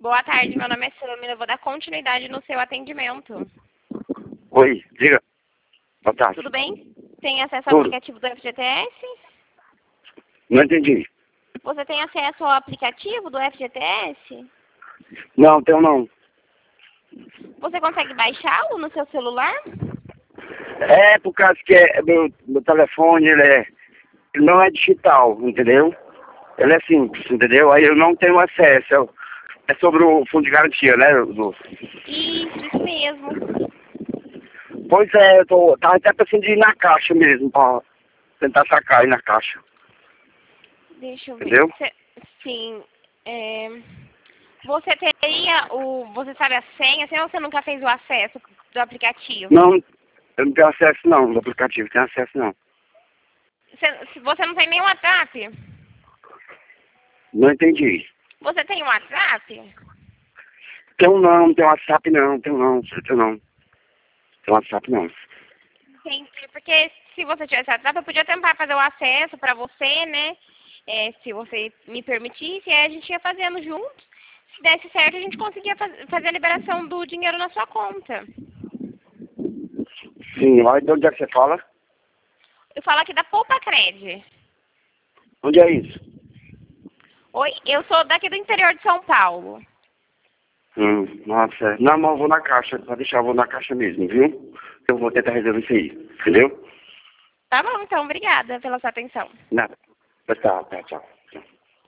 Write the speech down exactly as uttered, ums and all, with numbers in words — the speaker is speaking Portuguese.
Boa tarde, meu nome é Samira, eu vou dar continuidade no seu atendimento. Oi, diga. Boa tarde. Tudo bem? Tem acesso ao Tudo. aplicativo do F G T S? Não entendi. Você tem acesso ao aplicativo do F G T S? Não, tenho não. Você consegue baixá-lo no seu celular? É por causa que é, meu, meu telefone, ele, é, ele não é digital, entendeu? Ele é simples, entendeu? Aí eu não tenho acesso. Eu- é sobre o fundo de garantia, né, Lu? Isso, isso mesmo. Pois é, eu tô, tava até pensando de ir na caixa mesmo, pra tentar sacar aí na caixa. Deixa eu ver. Entendeu? Cê- sim. é, Você teria o. Você sabe a senha? Senão você nunca fez o acesso do aplicativo? Não, eu não tenho acesso não, no aplicativo, tenho acesso não. Você, você não tem nem WhatsApp? Não entendi. Você tem um WhatsApp? Tenho não, não tenho WhatsApp não, tenho não, tenho não. Tenho WhatsApp não. Entendi, porque se você tivesse WhatsApp, eu podia tentar fazer o acesso para você, né? É, se você me permitisse, aí a gente ia fazendo juntos. Se desse certo, a gente conseguia faz, fazer a liberação do dinheiro na sua conta. Sim, olha de onde é que você fala? Eu falo aqui da Poupa Cred. Onde é isso? Oi, eu sou daqui do interior de São Paulo. Hum, nossa, não, mas eu vou na caixa, pode deixar, eu vou na caixa mesmo, viu? Eu vou tentar resolver isso aí, entendeu? Tá bom, então, obrigada pela sua atenção. Nada. Tá, tá, tchau.